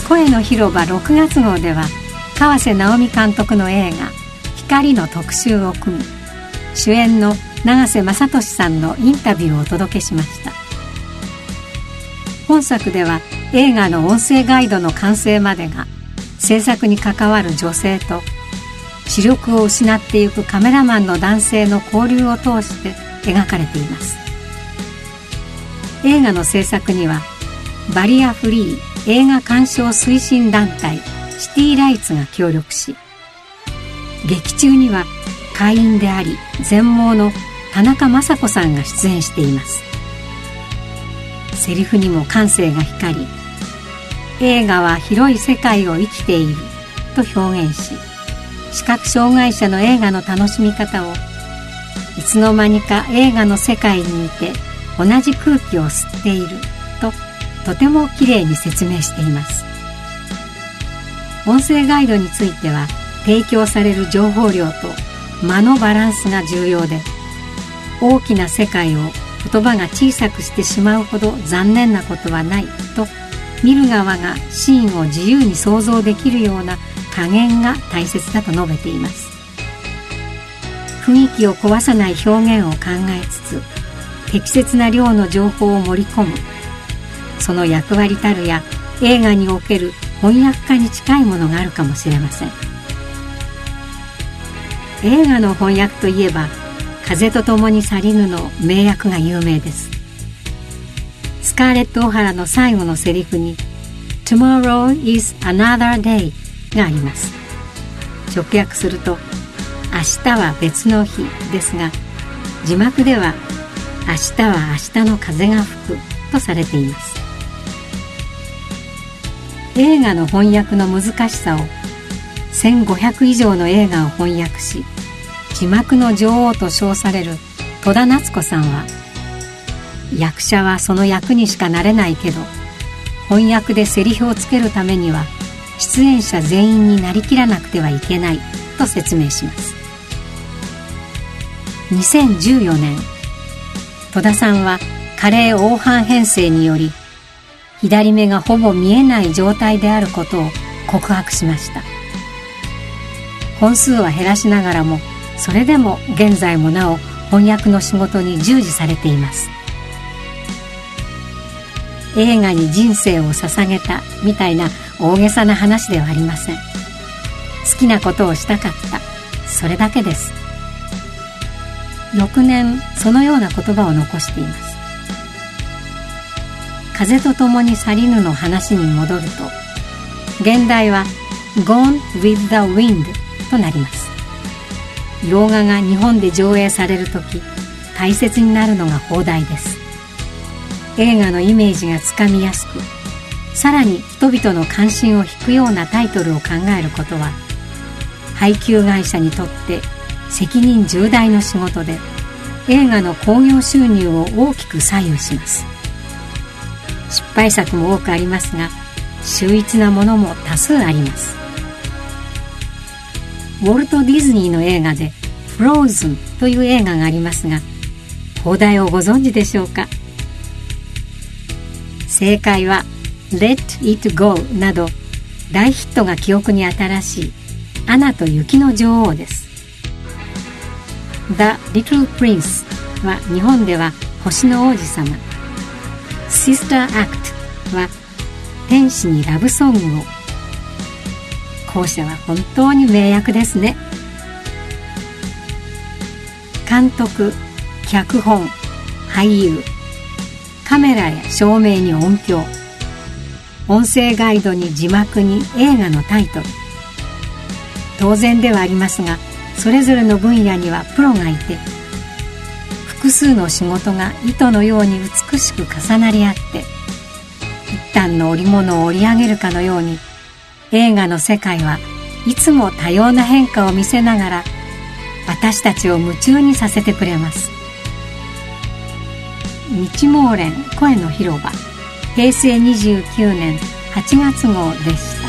声の広場6月号では河瀬直美監督の映画光の特集を組み、主演の永瀬正敏さんのインタビューをお届けしました。本作では映画の音声ガイドの完成までが制作に関わる女性と視力を失っていくカメラマンの男性の交流を通して描かれています。映画の制作にはバリアフリー映画鑑賞推進団体シティライツが協力し、劇中には会員であり全盲の田中雅子さんが出演しています。セリフにも感性が光り、映画は広い世界を生きていると表現し、視覚障害者の映画の楽しみ方をいつの間にか映画の世界にいて同じ空気を吸っているとてもきれいに説明しています。音声ガイドについては提供される情報量と間のバランスが重要で、大きな世界を言葉が小さくしてしまうほど残念なことはないと、見る側がシーンを自由に想像できるような加減が大切だと述べています。雰囲気を壊さない表現を考えつつ適切な量の情報を盛り込む、その役割たるや映画における翻訳家に近いものがあるかもしれません。映画の翻訳といえば風と共に去りぬの名訳が有名です。スカーレット・オハラの最後のセリフに Tomorrow is another day があります。直訳すると明日は別の日ですが、字幕では明日は明日の風が吹くとされています。映画の翻訳の難しさを1500以上の映画を翻訳し、字幕の女王と称される戸田夏子さんは、役者はその役にしかなれないけど、翻訳でセリフをつけるためには出演者全員になりきらなくてはいけないと説明します。2014年、戸田さんは加齢黄斑変性により左目がほぼ見えない状態であることを告白しました。本数は減らしながらも、それでも現在もなお翻訳の仕事に従事されています。映画に人生を捧げたみたいな大げさな話ではありません。好きなことをしたかった、それだけです。翌年そのような言葉を残しています。風と共に去りぬの話に戻ると、現代は Gone with the Wind となります。洋画が日本で上映されるとき、大切になるのが邦題です。映画のイメージがつかみやすく、さらに人々の関心を引くようなタイトルを考えることは、配給会社にとって責任重大な仕事で、映画の興行収入を大きく左右します。失敗作も多くありますが、秀逸なものも多数あります。ウォルト・ディズニーの映画でフローズンという映画がありますが、邦題をご存知でしょうか。正解は Let It Go など大ヒットが記憶に新しいアナと雪の女王です。 The Little Prince は日本では星の王子様、Sister Act は天使にラブソングを。後者は本当に名役ですね。監督、脚本、俳優、カメラや照明に音響、音声ガイドに字幕に映画のタイトル。当然ではありますが、それぞれの分野にはプロがいて、複数の仕事が糸のように美しく重なり合って、一反の織物を織り上げるかのように、映画の世界はいつも多様な変化を見せながら、私たちを夢中にさせてくれます。日毛連声の広場、平成29年8月号でした。